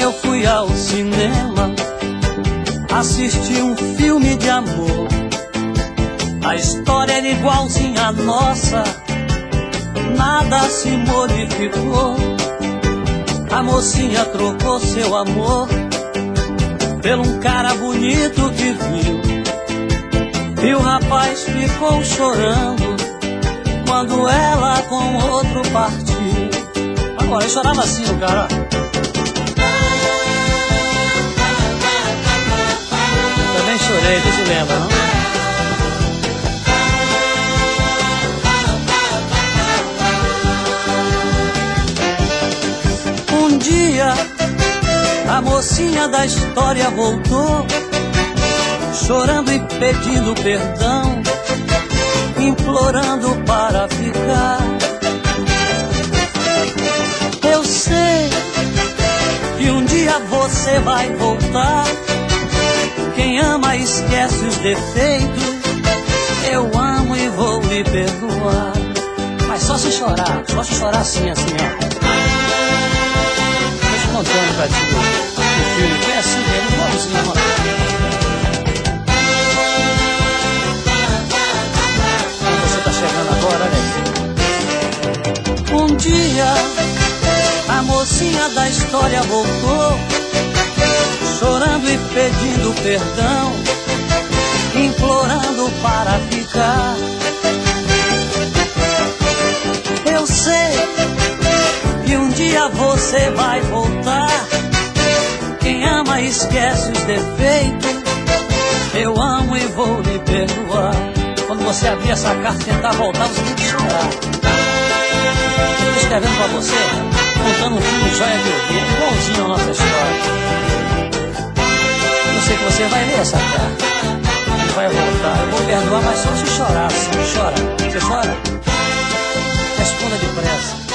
eu fui ao cinema assistir um filme de amor. A história era igualzinha à nossa, nada se modificou. A mocinha trocou seu amor por um cara bonito que viu, e o rapaz ficou chorando quando ela com outro partiu. Agora, ele chorava assim, o cara. Eu também chorei, você lembra, não? Um dia, a mocinha da história voltou, chorando e pedindo perdão, implorando para ficar. Eu sei que um dia você vai voltar. Quem ama esquece os defeitos. Eu amo e vou lhe perdoar. Mas só se chorar assim, ó. Tô contando pra ti o filme, foi assim mesmo, igualzinho, ó. Chegando agora, né? Um dia, a mocinha da história voltou, chorando e pedindo perdão, implorando para ficar. Eu sei que um dia você vai voltar. Quem ama esquece os defeitos. Eu amo e vou lhe perdoar. Quando você abrir essa carta e tentar voltar, você tem que chorar. Estou escrevendo pra você, contando um filme joia que eu vi, igualzinho a nossa história. Eu sei que você vai ler essa carta e vai voltar. Eu vou perdoar, mas só se chorar, assim. Chora. Você chora? Responda depressa.